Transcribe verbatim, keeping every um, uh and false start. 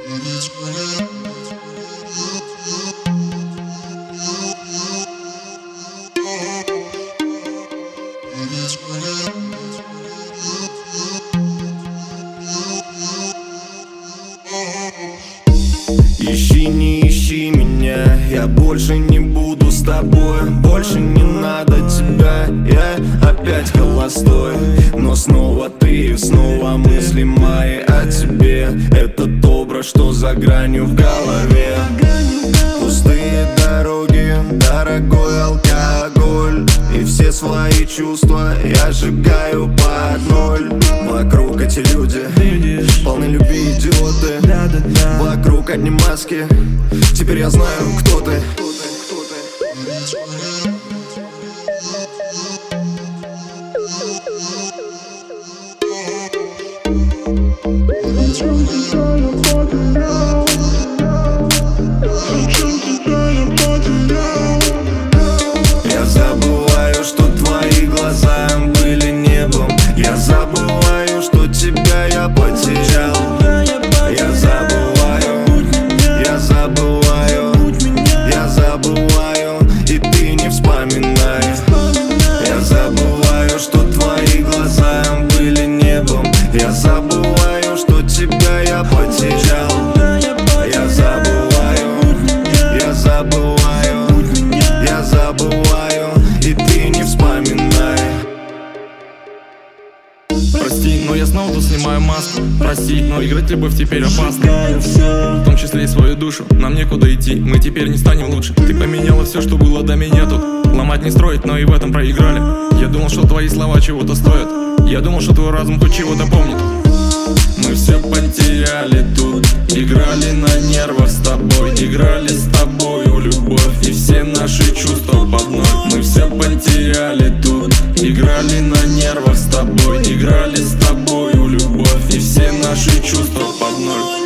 Ищи, не ищи меня, я больше не буду с тобой. Больше не надо тебя, я опять холостой. Но снова ты, снова мысли мои о тебе. Этот образ, что за гранью в голове. Пустые дороги, дорогой алкоголь. И все свои чувства я сжигаю под ноль. Вокруг эти люди, полны любви идиоты. Вокруг одни маски, теперь я знаю, кто ты. Я забываю, что твои глаза были небом. Я забываю, что тебя я потерял. Я забываю, я забываю, я забываю, и ты не вспоминай. Я забываю, что твои глаза были небом. Я забываю, что тебя я потерял. Я забываю, я забываю, я забываю, и ты не вспоминай. Прости, но я снова тут снимаю маску. Прости, но играть любовь теперь опасно. В том числе и свою душу. Нам некуда идти, мы теперь не станем лучше. Ты поменяла все, что было до меня тут. Ломать не строить, но и в этом проиграли. Я думал, что твои слова чего-то стоят. Я думал, что твой разум хоть чего-то помнит. Мы все потеряли тут. Играли на нервах с тобой. Играли с тобою любовь. И все наши чувства под ноль. Мы все потеряли тут. Играли на нервах с тобой. Играли с тобою любовь. И все наши чувства под ноль.